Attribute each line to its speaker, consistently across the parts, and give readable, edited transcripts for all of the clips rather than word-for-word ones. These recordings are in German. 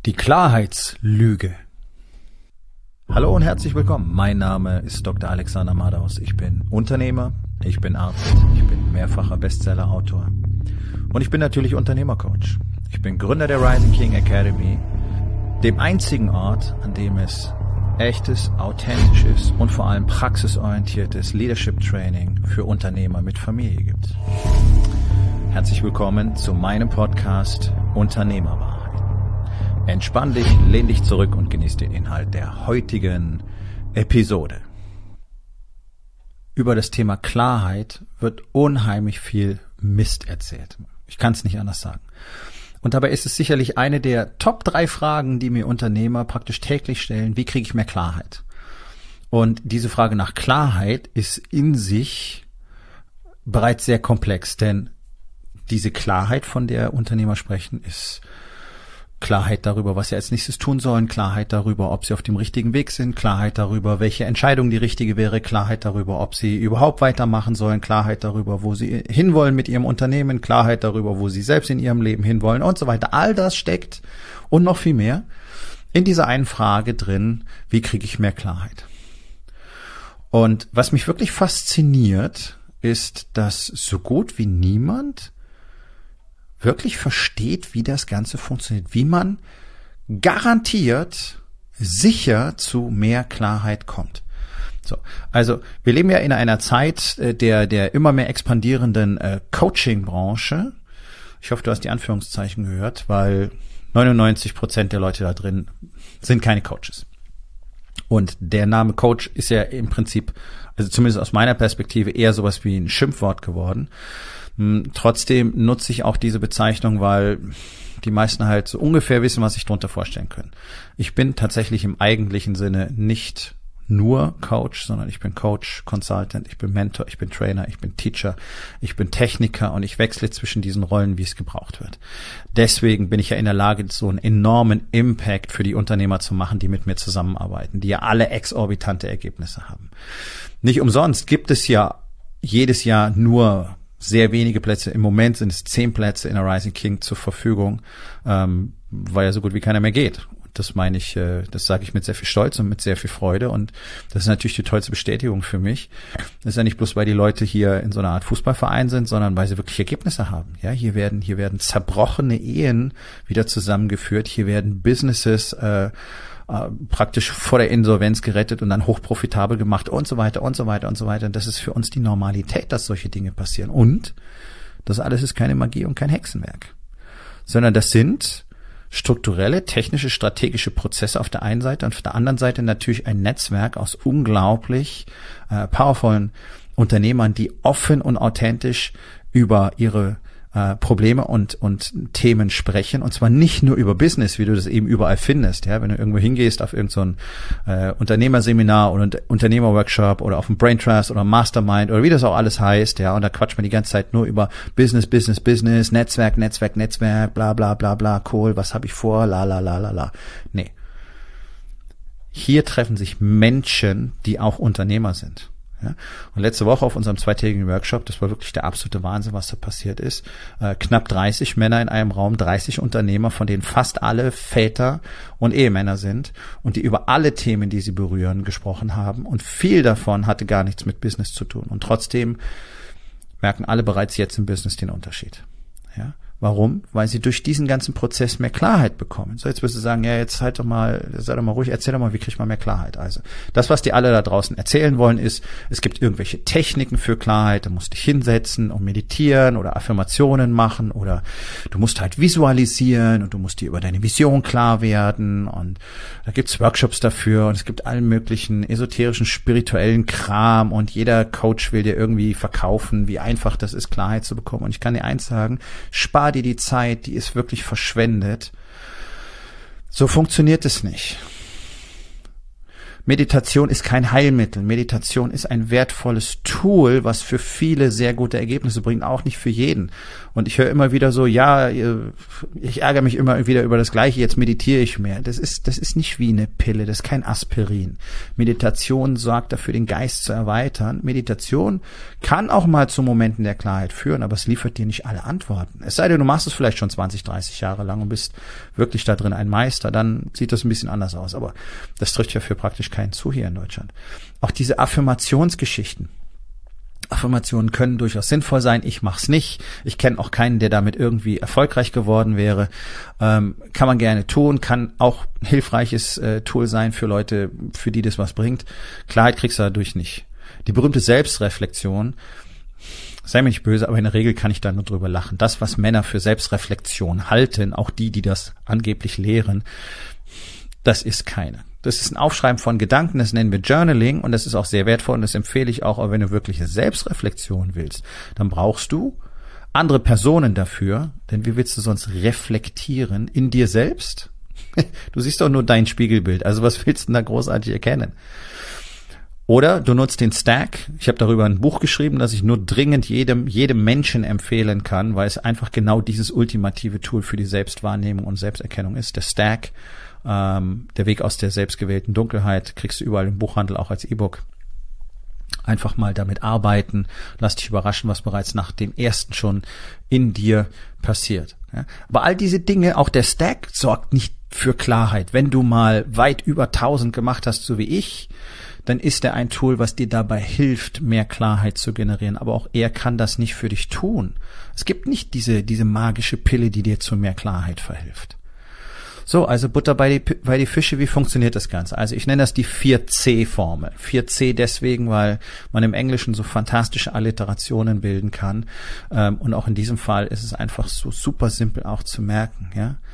Speaker 1: Die Klarheitslüge. Hallo und herzlich willkommen. Mein Name ist Dr. Alexander Madaus. Ich bin Unternehmer, ich bin Arzt, ich bin mehrfacher Bestseller-Autor und ich bin natürlich Unternehmercoach. Ich bin Gründer der Rising King Academy, dem einzigen Ort, an dem es echtes, authentisches und vor allem praxisorientiertes Leadership Training für Unternehmer mit Familie gibt. Herzlich willkommen zu meinem Podcast Unternehmerwahrheit. Entspann dich, lehn dich zurück und genieß den Inhalt der heutigen Episode. Über das Thema Klarheit wird unheimlich viel Mist erzählt. Ich kann es nicht anders sagen. Und dabei ist es sicherlich eine der Top 3 Fragen, die mir Unternehmer praktisch täglich stellen. Wie kriege ich mehr Klarheit? Und diese Frage nach Klarheit ist in sich bereits sehr komplex, denn diese Klarheit, von der Unternehmer sprechen, ist Klarheit darüber, was sie als nächstes tun sollen, Klarheit darüber, ob sie auf dem richtigen Weg sind, Klarheit darüber, welche Entscheidung die richtige wäre, Klarheit darüber, ob sie überhaupt weitermachen sollen, Klarheit darüber, wo sie hinwollen mit ihrem Unternehmen, Klarheit darüber, wo sie selbst in ihrem Leben hinwollen und so weiter. All das steckt und noch viel mehr in dieser einen Frage drin, wie kriege ich mehr Klarheit? Und was mich wirklich fasziniert, ist, dass so gut wie niemand wirklich versteht, wie das Ganze funktioniert, wie man garantiert sicher zu mehr Klarheit kommt. So, also wir leben ja in einer Zeit der immer mehr expandierenden Coaching-Branche. Ich hoffe, du hast die Anführungszeichen gehört, weil 99% der Leute da drin sind keine Coaches. Und der Name Coach ist ja im Prinzip, also zumindest aus meiner Perspektive, eher sowas wie ein Schimpfwort geworden. Trotzdem nutze ich auch diese Bezeichnung, weil die meisten halt so ungefähr wissen, was sich darunter vorstellen können. Ich bin tatsächlich im eigentlichen Sinne nicht nur Coach, sondern ich bin Coach, Consultant, ich bin Mentor, ich bin Trainer, ich bin Teacher, ich bin Techniker und ich wechsle zwischen diesen Rollen, wie es gebraucht wird. Deswegen bin ich ja in der Lage, so einen enormen Impact für die Unternehmer zu machen, die mit mir zusammenarbeiten, die ja alle exorbitante Ergebnisse haben. Nicht umsonst gibt es ja jedes Jahr nur sehr wenige Plätze. Im Moment sind es 10 Plätze in der Rising King zur Verfügung, weil ja so gut wie keiner mehr geht. Das meine ich, das sage ich mit sehr viel Stolz und mit sehr viel Freude und das ist natürlich die tollste Bestätigung für mich. Das ist ja nicht bloß, weil die Leute hier in so einer Art Fußballverein sind, sondern weil sie wirklich Ergebnisse haben. Ja, hier werden zerbrochene Ehen wieder zusammengeführt, hier werden Businesses praktisch vor der Insolvenz gerettet und dann hochprofitabel gemacht und so weiter und so weiter und so weiter. Und das ist für uns die Normalität, dass solche Dinge passieren. Und das alles ist keine Magie und kein Hexenwerk, sondern das sind strukturelle, technische, strategische Prozesse auf der einen Seite und auf der anderen Seite natürlich ein Netzwerk aus unglaublich powervollen Unternehmern, die offen und authentisch über ihre Probleme und Themen sprechen, und zwar nicht nur über Business, wie du das eben überall findest, ja, wenn du irgendwo hingehst auf irgend so ein Unternehmerseminar oder ein Unternehmerworkshop oder auf ein Brain Trust oder Mastermind oder wie das auch alles heißt, ja, und da quatscht man die ganze Zeit nur über Business, Netzwerk, bla bla bla bla, cool, was habe ich vor, la la la la la. Nee. Hier treffen sich Menschen, die auch Unternehmer sind. Ja, und letzte Woche auf unserem 2-tägigen Workshop, das war wirklich der absolute Wahnsinn, was da passiert ist. Knapp 30 Männer in einem Raum, 30 Unternehmer, von denen fast alle Väter und Ehemänner sind und die über alle Themen, die sie berühren, gesprochen haben. Und viel davon hatte gar nichts mit Business zu tun. Und trotzdem merken alle bereits jetzt im Business den Unterschied. Ja. Warum? Weil sie durch diesen ganzen Prozess mehr Klarheit bekommen. So, jetzt wirst du sagen, ja, jetzt sei doch mal ruhig, erzähl doch mal, wie kriegt man mehr Klarheit? Also, das, was die alle da draußen erzählen wollen, ist, es gibt irgendwelche Techniken für Klarheit, du musst dich hinsetzen und meditieren oder Affirmationen machen oder du musst halt visualisieren und du musst dir über deine Vision klar werden und da gibt's Workshops dafür und es gibt allen möglichen esoterischen, spirituellen Kram und jeder Coach will dir irgendwie verkaufen, wie einfach das ist, Klarheit zu bekommen. Und ich kann dir eins sagen, spar dir die Zeit, die ist wirklich verschwendet. So funktioniert es nicht. Meditation ist kein Heilmittel. Meditation ist ein wertvolles Tool, was für viele sehr gute Ergebnisse bringt, auch nicht für jeden. Und ich höre immer wieder so, ja, ich ärgere mich immer wieder über das Gleiche, jetzt meditiere ich mehr. Das ist nicht wie eine Pille, das ist kein Aspirin. Meditation sorgt dafür, den Geist zu erweitern. Meditation kann auch mal zu Momenten der Klarheit führen, aber es liefert dir nicht alle Antworten. Es sei denn, du machst es vielleicht schon 20, 30 Jahre lang und bist wirklich da drin ein Meister, dann sieht das ein bisschen anders aus. Aber das trifft ja für praktisch keinen zu hier in Deutschland. Auch diese Affirmationsgeschichten. Affirmationen können durchaus sinnvoll sein. Ich mach's nicht. Ich kenne auch keinen, der damit irgendwie erfolgreich geworden wäre. Kann man gerne tun. Kann auch ein hilfreiches Tool sein für Leute, für die das was bringt. Klarheit kriegst du dadurch nicht. Die berühmte Selbstreflexion, sei mir nicht böse, aber in der Regel kann ich da nur drüber lachen. Das, was Männer für Selbstreflexion halten, auch die das angeblich lehren, das ist keine. Das ist ein Aufschreiben von Gedanken, das nennen wir Journaling und das ist auch sehr wertvoll und das empfehle ich auch, aber wenn du wirkliche Selbstreflexion willst, dann brauchst du andere Personen dafür, denn wie willst du sonst reflektieren in dir selbst? Du siehst doch nur dein Spiegelbild, also was willst du denn da großartig erkennen? Oder du nutzt den Stack. Ich habe darüber ein Buch geschrieben, das ich nur dringend jedem Menschen empfehlen kann, weil es einfach genau dieses ultimative Tool für die Selbstwahrnehmung und Selbsterkennung ist. Der Stack, der Weg aus der selbstgewählten Dunkelheit, kriegst du überall im Buchhandel, auch als E-Book. Einfach mal damit arbeiten. Lass dich überraschen, was bereits nach dem ersten schon in dir passiert. Ja? Aber all diese Dinge, auch der Stack, sorgt nicht für Klarheit. Wenn du mal weit über 1000 gemacht hast, so wie ich, dann ist er ein Tool, was dir dabei hilft, mehr Klarheit zu generieren. Aber auch er kann das nicht für dich tun. Es gibt nicht diese magische Pille, die dir zu mehr Klarheit verhilft. So, also Butter bei die Fische, wie funktioniert das Ganze? Also ich nenne das die 4C-Formel. 4C deswegen, weil man im Englischen so fantastische Alliterationen bilden kann. Und auch in diesem Fall ist es einfach so super simpel auch zu merken.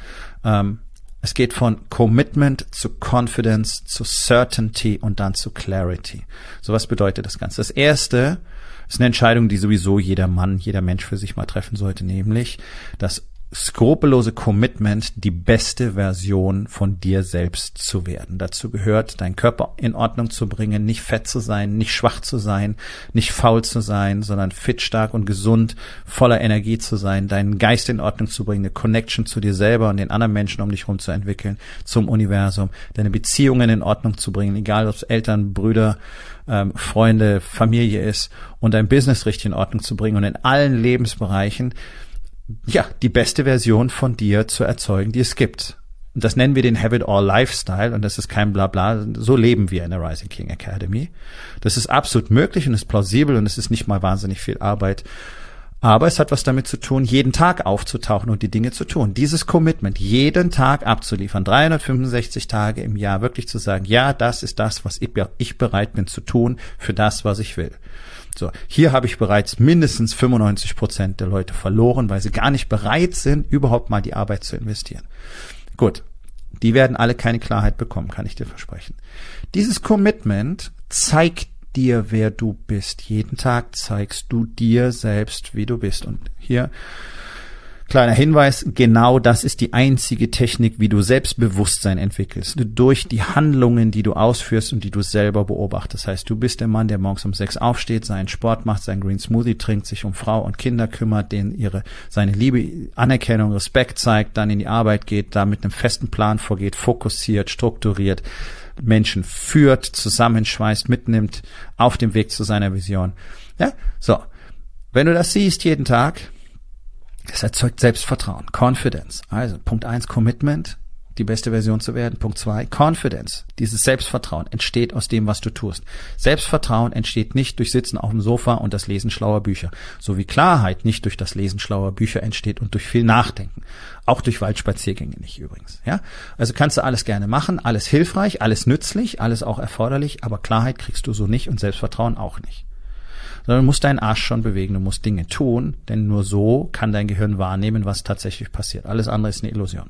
Speaker 1: Ja. Es geht von Commitment zu Confidence zu Certainty und dann zu Clarity. So, was bedeutet das Ganze? Das erste ist eine Entscheidung, die sowieso jeder Mann, jeder Mensch für sich mal treffen sollte, nämlich das skrupellose Commitment, die beste Version von dir selbst zu werden. Dazu gehört, deinen Körper in Ordnung zu bringen, nicht fett zu sein, nicht schwach zu sein, nicht faul zu sein, sondern fit, stark und gesund, voller Energie zu sein, deinen Geist in Ordnung zu bringen, eine Connection zu dir selber und den anderen Menschen um dich herum zu entwickeln, zum Universum, deine Beziehungen in Ordnung zu bringen, egal ob es Eltern, Brüder, Freunde, Familie ist, und dein Business richtig in Ordnung zu bringen und in allen Lebensbereichen ja, die beste Version von dir zu erzeugen, die es gibt. Und das nennen wir den Have It All Lifestyle und das ist kein Blabla. So leben wir in der Rising King Academy. Das ist absolut möglich und ist plausibel und es ist nicht mal wahnsinnig viel Arbeit. Aber es hat was damit zu tun, jeden Tag aufzutauchen und die Dinge zu tun. Dieses Commitment, jeden Tag abzuliefern, 365 Tage im Jahr, wirklich zu sagen, ja, das ist das, was ich bereit bin zu tun für das, was ich will. So, hier habe ich bereits mindestens 95% der Leute verloren, weil sie gar nicht bereit sind, überhaupt mal die Arbeit zu investieren. Gut, die werden alle keine Klarheit bekommen, kann ich dir versprechen. Dieses Commitment zeigt dir, wer du bist. Jeden Tag zeigst du dir selbst, wie du bist. Und hier kleiner Hinweis, genau das ist die einzige Technik, wie du Selbstbewusstsein entwickelst. Durch die Handlungen, die du ausführst und die du selber beobachtest. Das heißt, du bist der Mann, der morgens um 6 aufsteht, seinen Sport macht, seinen Green Smoothie trinkt, sich um Frau und Kinder kümmert, denen seine Liebe, Anerkennung, Respekt zeigt, dann in die Arbeit geht, da mit einem festen Plan vorgeht, fokussiert, strukturiert, Menschen führt, zusammenschweißt, mitnimmt auf dem Weg zu seiner Vision. Ja, so. Wenn du das siehst jeden Tag, das erzeugt Selbstvertrauen, Confidence. Also Punkt 1, Commitment, die beste Version zu werden. Punkt 2, Confidence. Dieses Selbstvertrauen entsteht aus dem, was du tust. Selbstvertrauen entsteht nicht durch Sitzen auf dem Sofa und das Lesen schlauer Bücher. So wie Klarheit nicht durch das Lesen schlauer Bücher entsteht und durch viel Nachdenken. Auch durch Waldspaziergänge nicht übrigens. Ja, also kannst du alles gerne machen, alles hilfreich, alles nützlich, alles auch erforderlich, aber Klarheit kriegst du so nicht und Selbstvertrauen auch nicht. Sondern du musst deinen Arsch schon bewegen, du musst Dinge tun, denn nur so kann dein Gehirn wahrnehmen, was tatsächlich passiert. Alles andere ist eine Illusion.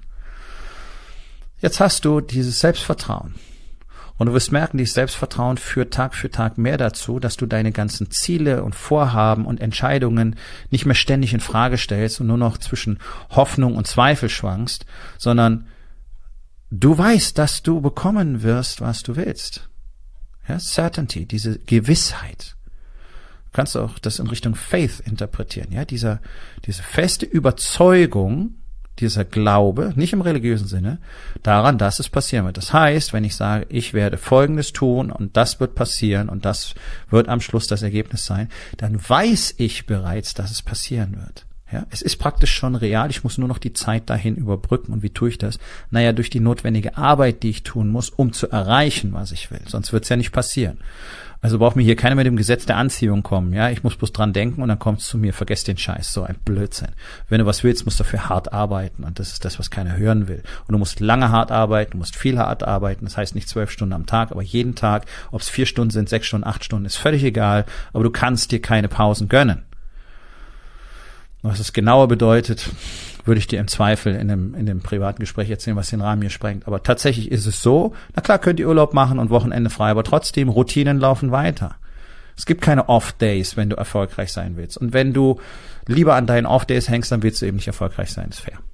Speaker 1: Jetzt hast du dieses Selbstvertrauen. Und du wirst merken, dieses Selbstvertrauen führt Tag für Tag mehr dazu, dass du deine ganzen Ziele und Vorhaben und Entscheidungen nicht mehr ständig in Frage stellst und nur noch zwischen Hoffnung und Zweifel schwankst, sondern du weißt, dass du bekommen wirst, was du willst. Ja, Certainty, diese Gewissheit. Du kannst auch das in Richtung Faith interpretieren. Ja, diese feste Überzeugung, dieser Glaube, nicht im religiösen Sinne, daran, dass es passieren wird. Das heißt, wenn ich sage, ich werde Folgendes tun und das wird passieren und das wird am Schluss das Ergebnis sein, dann weiß ich bereits, dass es passieren wird. Ja, es ist praktisch schon real, ich muss nur noch die Zeit dahin überbrücken. Und wie tue ich das? Naja, durch die notwendige Arbeit, die ich tun muss, um zu erreichen, was ich will. Sonst wird es ja nicht passieren. Also braucht mir hier keiner mit dem Gesetz der Anziehung kommen. Ja, ich muss bloß dran denken und dann kommt es zu mir. Vergesst den Scheiß, so ein Blödsinn. Wenn du was willst, musst du dafür hart arbeiten. Und das ist das, was keiner hören will. Und du musst lange hart arbeiten, du musst viel hart arbeiten. Das heißt nicht 12 Stunden am Tag, aber jeden Tag. Ob es 4 Stunden sind, 6 Stunden, 8 Stunden, ist völlig egal. Aber du kannst dir keine Pausen gönnen. Was es genauer bedeutet, würde ich dir im Zweifel in dem privaten Gespräch erzählen, was den Rahmen hier sprengt. Aber tatsächlich ist es so, na klar könnt ihr Urlaub machen und Wochenende frei, aber trotzdem, Routinen laufen weiter. Es gibt keine Off-Days, wenn du erfolgreich sein willst. Und wenn du lieber an deinen Off-Days hängst, dann willst du eben nicht erfolgreich sein, ist fair.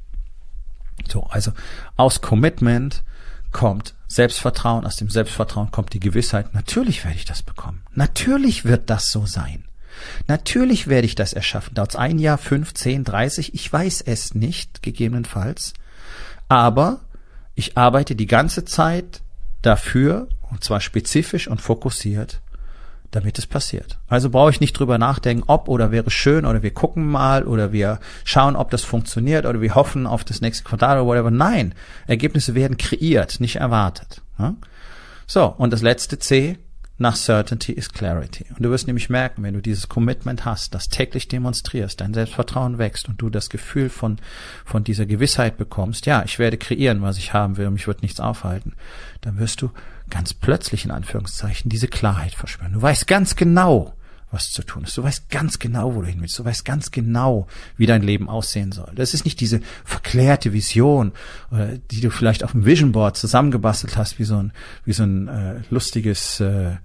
Speaker 1: So, also aus Commitment kommt Selbstvertrauen, aus dem Selbstvertrauen kommt die Gewissheit, natürlich werde ich das bekommen. Natürlich wird das so sein. Natürlich werde ich das erschaffen. Dauert es 1 Jahr, 5, 10, 30? Ich weiß es nicht, gegebenenfalls. Aber ich arbeite die ganze Zeit dafür, und zwar spezifisch und fokussiert, damit es passiert. Also brauche ich nicht drüber nachdenken, ob oder wäre schön oder wir gucken mal oder wir schauen, ob das funktioniert oder wir hoffen auf das nächste Quartal oder whatever. Nein, Ergebnisse werden kreiert, nicht erwartet. So, und das letzte C nach Certainty ist Clarity. Und du wirst nämlich merken, wenn du dieses Commitment hast, das täglich demonstrierst, dein Selbstvertrauen wächst und du das Gefühl von dieser Gewissheit bekommst, ja, ich werde kreieren, was ich haben will und mich wird nichts aufhalten, dann wirst du ganz plötzlich in Anführungszeichen diese Klarheit verspüren. Du weißt ganz genau, was zu tun ist. Du weißt ganz genau, wo du hin willst. Du weißt ganz genau, wie dein Leben aussehen soll. Das ist nicht diese verklärte Vision, die du vielleicht auf dem Vision Board zusammengebastelt hast, wie so ein lustiges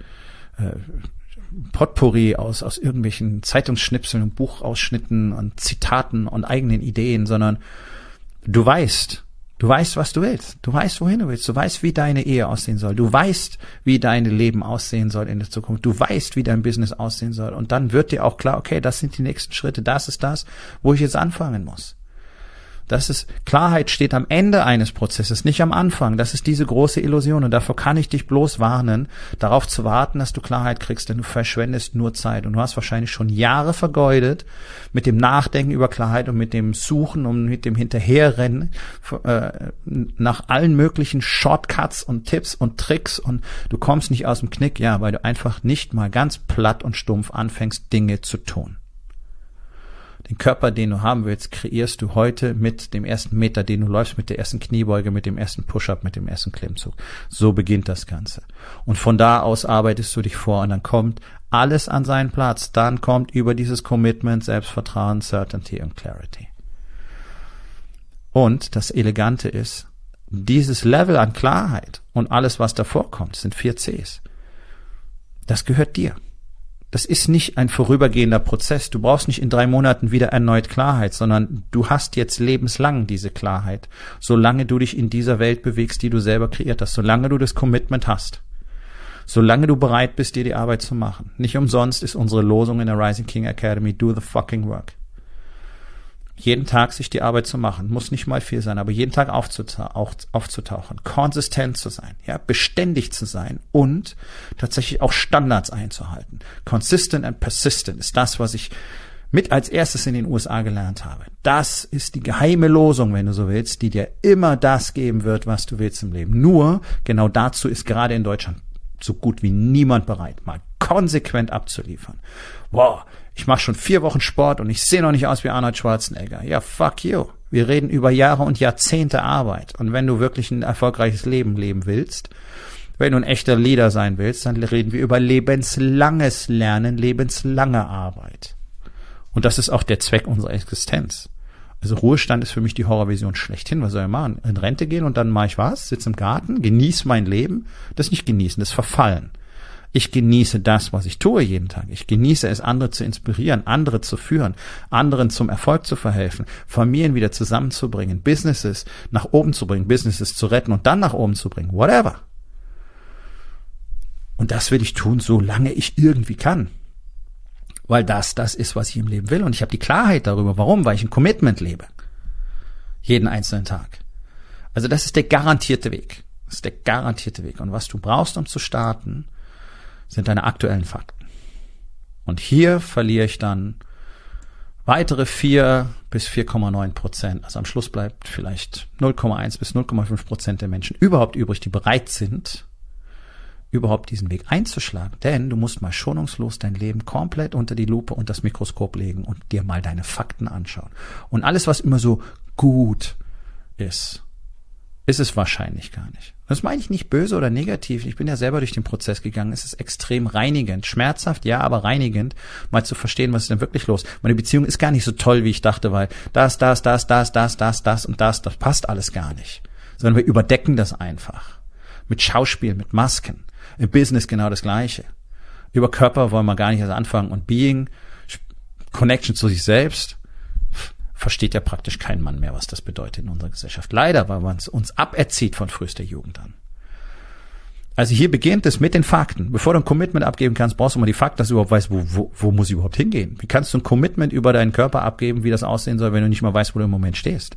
Speaker 1: Potpourri aus irgendwelchen Zeitungsschnipseln und Buchausschnitten und Zitaten und eigenen Ideen, sondern du weißt, was du willst. Du weißt, wohin du willst. Du weißt, wie deine Ehe aussehen soll. Du weißt, wie dein Leben aussehen soll in der Zukunft. Du weißt, wie dein Business aussehen soll. Und dann wird dir auch klar, okay, das sind die nächsten Schritte. Das ist das, wo ich jetzt anfangen muss. Klarheit steht am Ende eines Prozesses, nicht am Anfang. Das ist diese große Illusion. Und davor kann ich dich bloß warnen, darauf zu warten, dass du Klarheit kriegst, denn du verschwendest nur Zeit. Und du hast wahrscheinlich schon Jahre vergeudet mit dem Nachdenken über Klarheit und mit dem Suchen und mit dem Hinterherrennen nach allen möglichen Shortcuts und Tipps und Tricks und du kommst nicht aus dem Knick, ja, weil du einfach nicht mal ganz platt und stumpf anfängst, Dinge zu tun. Den Körper, den du haben willst, kreierst du heute mit dem ersten Meter, den du läufst, mit der ersten Kniebeuge, mit dem ersten Push-Up, mit dem ersten Klimmzug. So beginnt das Ganze. Und von da aus arbeitest du dich vor und dann kommt alles an seinen Platz. Dann kommt über dieses Commitment, Selbstvertrauen, Certainty und Clarity. Und das Elegante ist, dieses Level an Klarheit und alles, was davor kommt, sind 4 Cs. Das gehört dir. Das ist nicht ein vorübergehender Prozess. Du brauchst nicht in 3 Monaten wieder erneut Klarheit, sondern du hast jetzt lebenslang diese Klarheit, solange du dich in dieser Welt bewegst, die du selber kreiert hast, solange du das Commitment hast, solange du bereit bist, dir die Arbeit zu machen. Nicht umsonst ist unsere Losung in der Rising King Academy, do the fucking work. Jeden Tag sich die Arbeit zu machen, muss nicht mal viel sein, aber jeden Tag aufzutauchen, konsistent zu sein, ja, beständig zu sein und tatsächlich auch Standards einzuhalten. Consistent and persistent ist das, was ich mit als erstes in den USA gelernt habe. Das ist die geheime Losung, wenn du so willst, die dir immer das geben wird, was du willst im Leben. Nur, genau dazu ist gerade in Deutschland so gut wie niemand bereit, mal konsequent abzuliefern. Wow, ich mache schon 4 Wochen Sport und ich sehe noch nicht aus wie Arnold Schwarzenegger. Ja, fuck you. Wir reden über Jahre und Jahrzehnte Arbeit. Und wenn du wirklich ein erfolgreiches Leben leben willst, wenn du ein echter Leader sein willst, dann reden wir über lebenslanges Lernen, lebenslange Arbeit. Und das ist auch der Zweck unserer Existenz. Also Ruhestand ist für mich die Horrorvision schlechthin. Was soll ich machen? In Rente gehen und dann mache ich was? Sitze im Garten, genieße mein Leben? Das ist nicht genießen, das ist verfallen. Ich genieße das, was ich tue jeden Tag. Ich genieße es, andere zu inspirieren, andere zu führen, anderen zum Erfolg zu verhelfen, Familien wieder zusammenzubringen, Businesses nach oben zu bringen, Businesses zu retten und dann nach oben zu bringen, whatever. Und das will ich tun, solange ich irgendwie kann. Weil das ist, was ich im Leben will. Und ich habe die Klarheit darüber. Warum? Weil ich ein Commitment lebe. Jeden einzelnen Tag. Also das ist der garantierte Weg. Das ist der garantierte Weg. Und was du brauchst, um zu starten, sind deine aktuellen Fakten. Und hier verliere ich dann weitere 4 bis 4,9%. Also am Schluss bleibt vielleicht 0,1 bis 0,5% der Menschen überhaupt übrig, die bereit sind, überhaupt diesen Weg einzuschlagen. Denn du musst mal schonungslos dein Leben komplett unter die Lupe und das Mikroskop legen und dir mal deine Fakten anschauen. Und alles, was immer so gut ist es wahrscheinlich gar nicht. Das meine ich nicht böse oder negativ. Ich bin ja selber durch den Prozess gegangen. Es ist extrem reinigend. Schmerzhaft, ja, aber reinigend, mal zu verstehen, was ist denn wirklich los. Meine Beziehung ist gar nicht so toll, wie ich dachte, weil das und das passt alles gar nicht. Sondern wir überdecken das einfach. Mit Schauspiel, mit Masken. Im Business genau das Gleiche. Über Körper wollen wir gar nicht erst anfangen. Und Being, Connection zu sich selbst, versteht ja praktisch kein Mann mehr, was das bedeutet in unserer Gesellschaft. Leider, weil man es uns aberzieht von frühester Jugend an. Also hier beginnt es mit den Fakten. Bevor du ein Commitment abgeben kannst, brauchst du mal die Fakten, dass du überhaupt weißt, wo muss ich überhaupt hingehen? Wie kannst du ein Commitment über deinen Körper abgeben, wie das aussehen soll, wenn du nicht mal weißt, wo du im Moment stehst?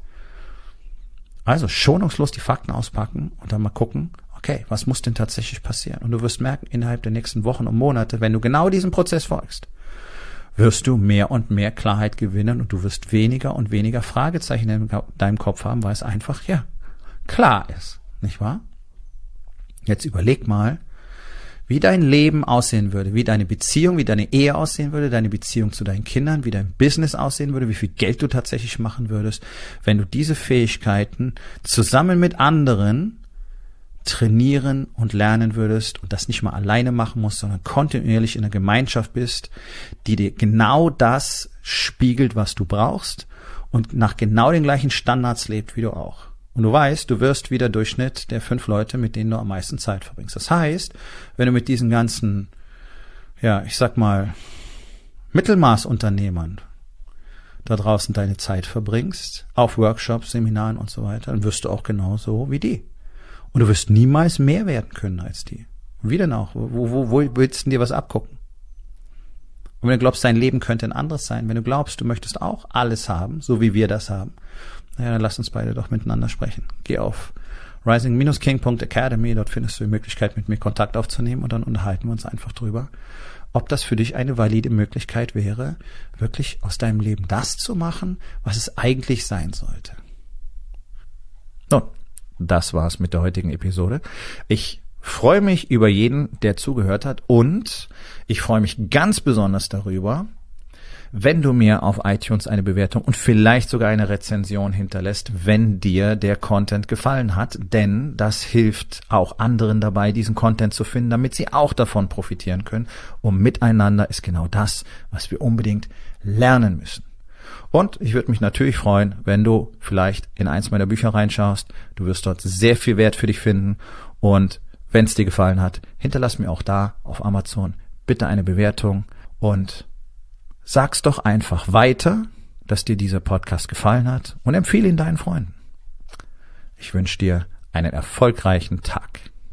Speaker 1: Also schonungslos die Fakten auspacken und dann mal gucken, okay, was muss denn tatsächlich passieren? Und du wirst merken, innerhalb der nächsten Wochen und Monate, wenn du genau diesem Prozess folgst, wirst du mehr und mehr Klarheit gewinnen und du wirst weniger und weniger Fragezeichen in deinem Kopf haben, weil es einfach, ja, klar ist, nicht wahr? Jetzt überleg mal, wie dein Leben aussehen würde, wie deine Beziehung, wie deine Ehe aussehen würde, deine Beziehung zu deinen Kindern, wie dein Business aussehen würde, wie viel Geld du tatsächlich machen würdest, wenn du diese Fähigkeiten zusammen mit anderen trainieren und lernen würdest und das nicht mal alleine machen musst, sondern kontinuierlich in einer Gemeinschaft bist, die dir genau das spiegelt, was du brauchst und nach genau den gleichen Standards lebt wie du auch. Und du weißt, du wirst wieder Durchschnitt der 5 Leute, mit denen du am meisten Zeit verbringst. Das heißt, wenn du mit diesen ganzen, ja, ich sag mal, Mittelmaßunternehmern da draußen deine Zeit verbringst, auf Workshops, Seminaren und so weiter, dann wirst du auch genauso wie die. Und du wirst niemals mehr werden können als die. Wie denn auch? Wo willst du dir was abgucken? Und wenn du glaubst, dein Leben könnte ein anderes sein, wenn du glaubst, du möchtest auch alles haben, so wie wir das haben, naja, dann lass uns beide doch miteinander sprechen. Geh auf rising-king.academy, dort findest du die Möglichkeit, mit mir Kontakt aufzunehmen und dann unterhalten wir uns einfach drüber, ob das für dich eine valide Möglichkeit wäre, wirklich aus deinem Leben das zu machen, was es eigentlich sein sollte. Nun, das war's mit der heutigen Episode. Ich freue mich über jeden, der zugehört hat und ich freue mich ganz besonders darüber, wenn du mir auf iTunes eine Bewertung und vielleicht sogar eine Rezension hinterlässt, wenn dir der Content gefallen hat, denn das hilft auch anderen dabei, diesen Content zu finden, damit sie auch davon profitieren können. Und miteinander ist genau das, was wir unbedingt lernen müssen. Und ich würde mich natürlich freuen, wenn du vielleicht in eins meiner Bücher reinschaust. Du wirst dort sehr viel Wert für dich finden. Und wenn es dir gefallen hat, hinterlass mir auch da auf Amazon bitte eine Bewertung und sag's doch einfach weiter, dass dir dieser Podcast gefallen hat und empfehle ihn deinen Freunden. Ich wünsche dir einen erfolgreichen Tag.